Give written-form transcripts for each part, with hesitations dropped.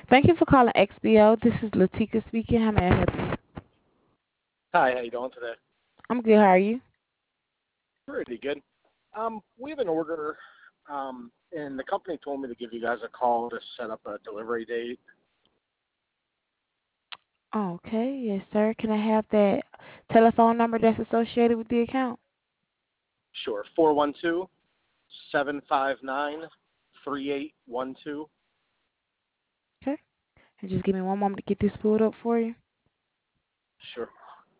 Thank you for calling XBO. This is Latika speaking. How may I help you? Hi, how you doing today? I'm good. How are you? Pretty good. We have an order, and the company told me to give you guys a call to set up a delivery date. Okay, yes, sir. Can I have that telephone number that's associated with the account? Sure, 412-759-3812. Okay. And just give me one moment to get this pulled up for you. Sure.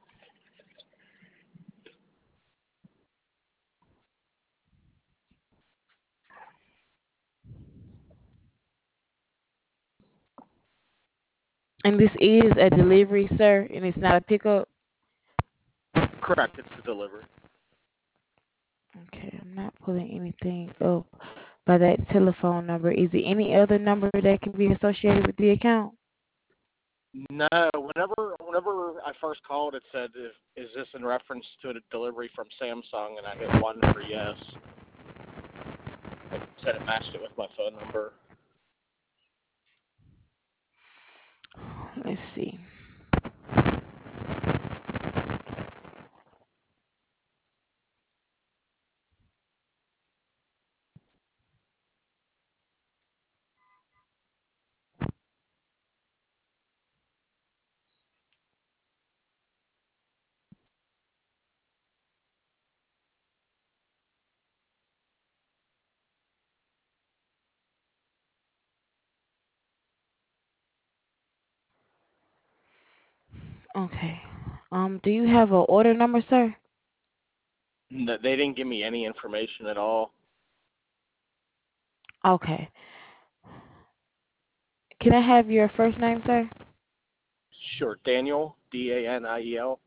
And this is a delivery, sir, and it's not a pickup. Correct, it's the delivery. Okay, I'm not pulling anything up by that telephone number. Is there any other number that can be associated with the account? No, whenever I first called, it said, is this in reference to a delivery from Samsung? And I hit 1 for yes. It said it matched it with my phone number. Let's see. Okay. Do you have an order number, sir? No, they didn't give me any information at all. Okay. Can I have your first name, sir? Sure, Daniel, Daniel.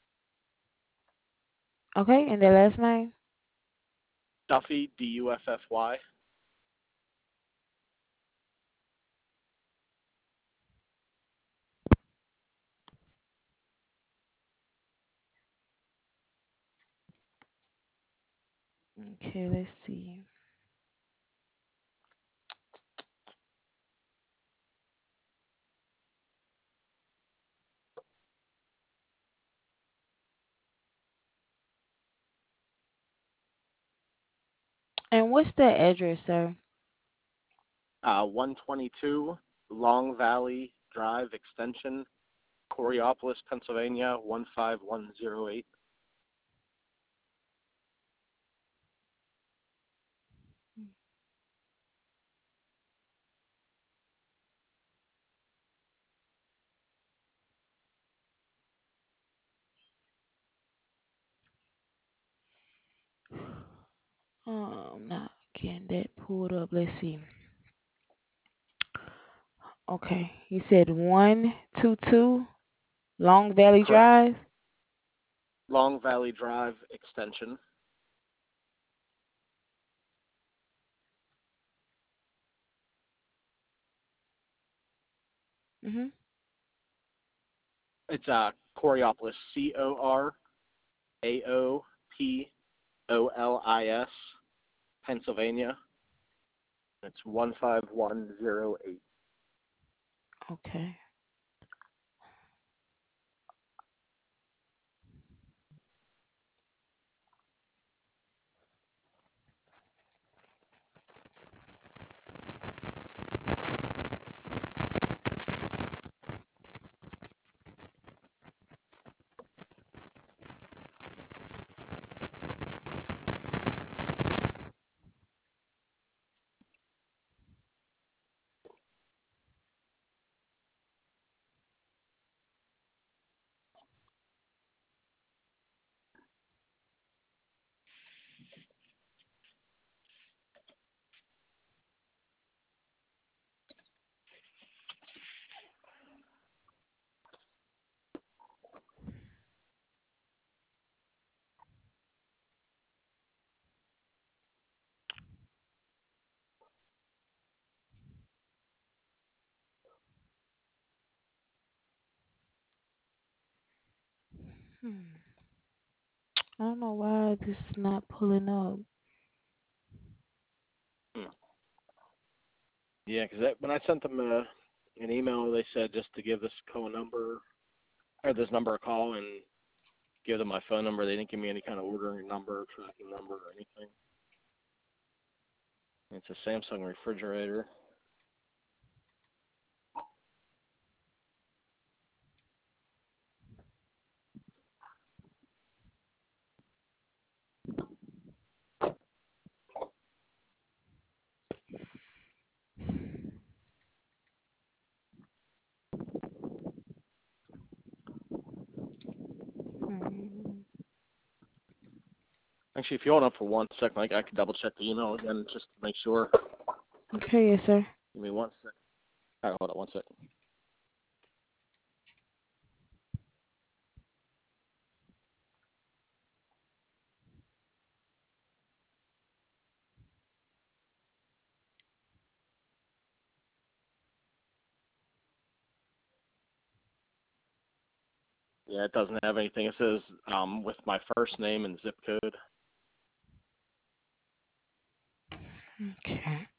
Okay, and the last name? Duffy, Duffy. Okay, let's see. And what's the address, sir? 122 Long Valley Drive Extension, Coriopolis, Pennsylvania 15108. Not getting that pulled up. Let's see. Okay, you said 122 Long Valley Correct. Drive. Long Valley Drive Extension. Mhm. It's Coriopolis, Coraopolis, Pennsylvania. It's 15108. Okay. Hmm. I don't know why this is not pulling up. Hmm. Yeah, because when I sent them an email. They said just to give this call number or this number a call and give them my phone number. They didn't give me any kind of ordering number, tracking number, or anything. It's a Samsung refrigerator. Hmm. Actually, if you hold on for 1 second, I could double check the email again just to make sure. Okay, yes, sir. Give me 1 second. All right, hold on 1 second. Yeah, it doesn't have anything. It says with my first name and zip code. Okay.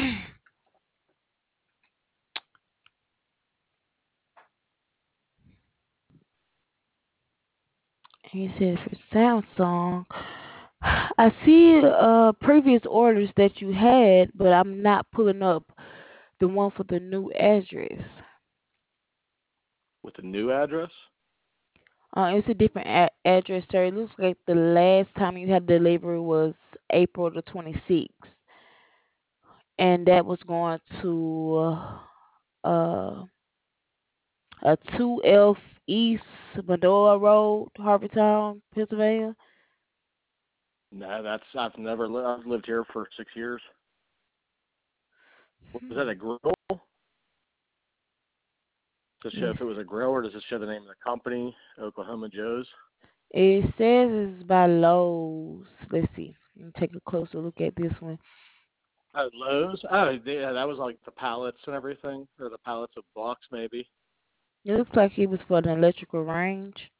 He said for Samsung, I see previous orders that you had, but I'm not pulling up the one for the new address. With a new address? It's a different address, sir. It looks like the last time you had delivery was April the 26th, and that was going to uh, a 2F East Medora Road, Harbortown, Pennsylvania. No, I've lived here for 6 years. Was that Hmm. a grill? Does it show if it Yes. was a grill, or does it show the name of the company, Oklahoma Joe's? It says it's by Lowe's. Let's see. Let me take a closer look at this one. Oh, Lowe's? Oh, yeah, that was like the pallets and everything, or the pallets of blocks, maybe. It looks like it was for the electrical range,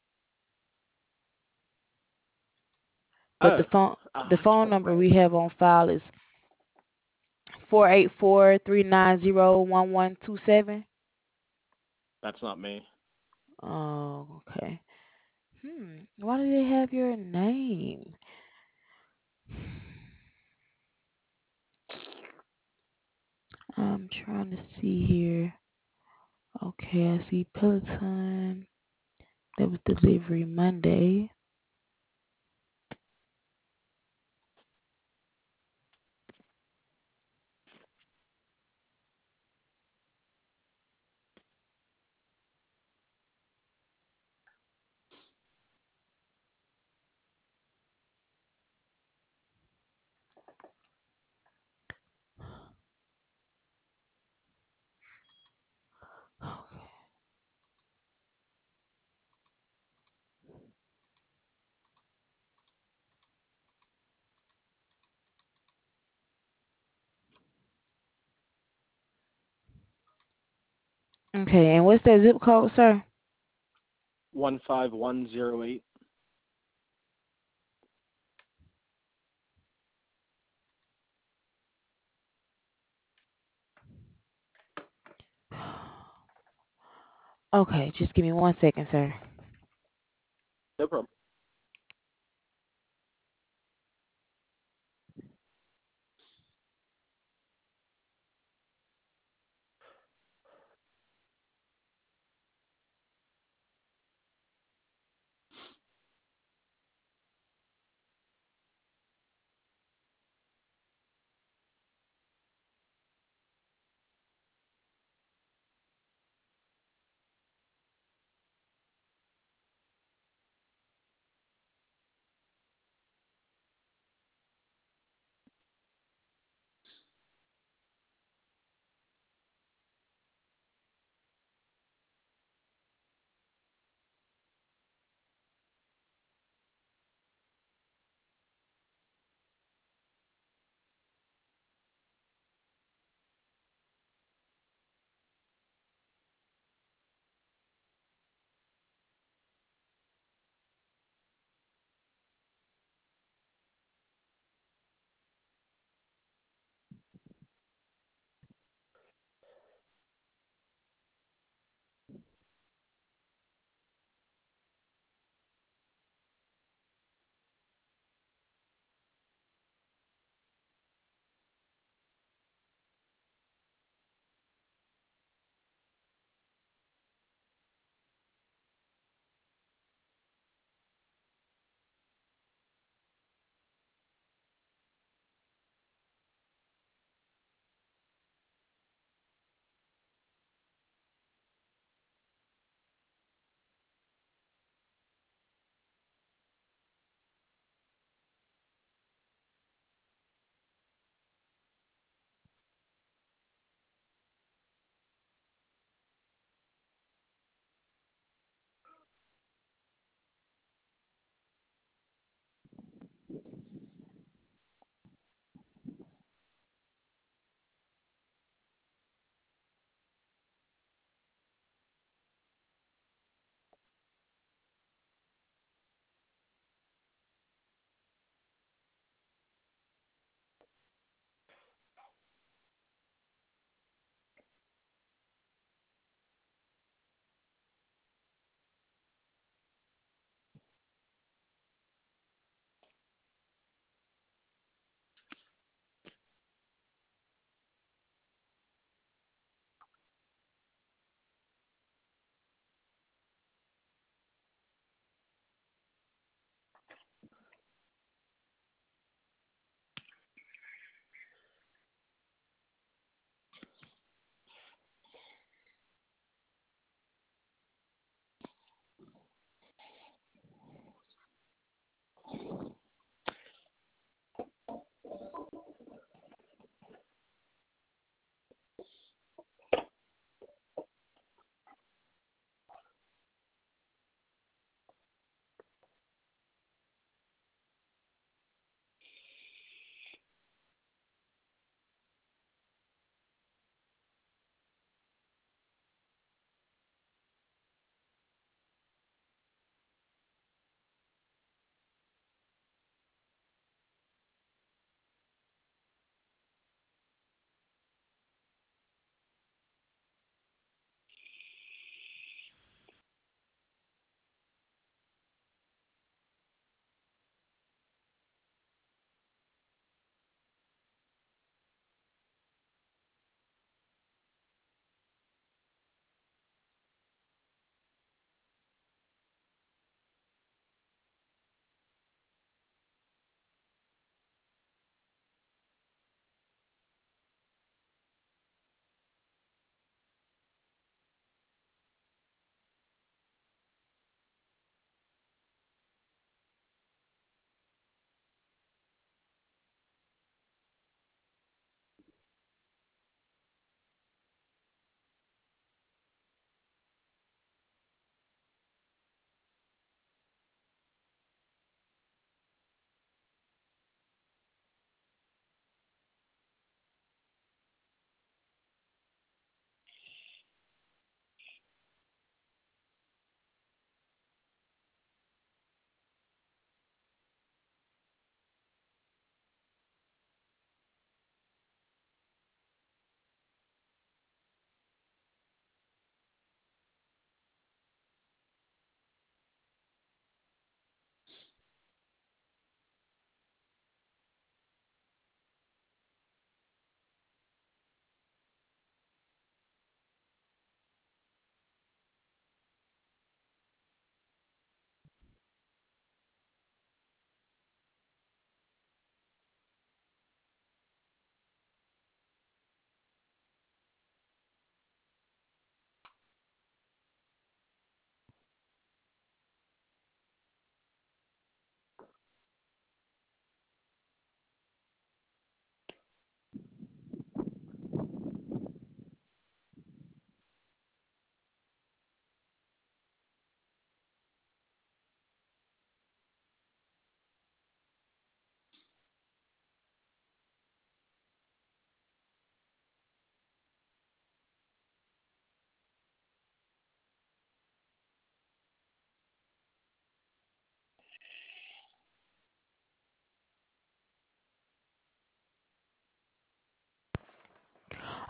but Oh, the that's phone for the number we range. have on file is 484-390-1127. That's not me. Oh, okay. Why do they have your name? I'm trying to see here. Okay, I see Peloton. That was delivery Monday. Okay, and what's that zip code, sir? 15108. Okay, just give me 1 second, sir. No problem.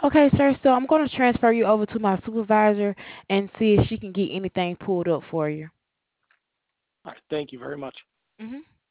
Okay, sir. So I'm going to transfer you over to my supervisor and see if she can get anything pulled up for you. All right, thank you very much. Hmm